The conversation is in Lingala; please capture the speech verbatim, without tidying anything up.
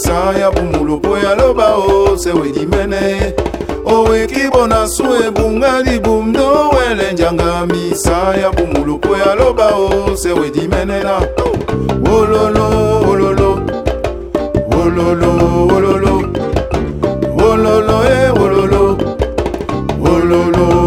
misa ya bumulu po ya loba o se wedi mene o ekibona sue bunga di bumdo wele njanga misa ya bumulu po ya loba o se wedi mene na wololo wololo wololo wololo wololo eh wololo wololo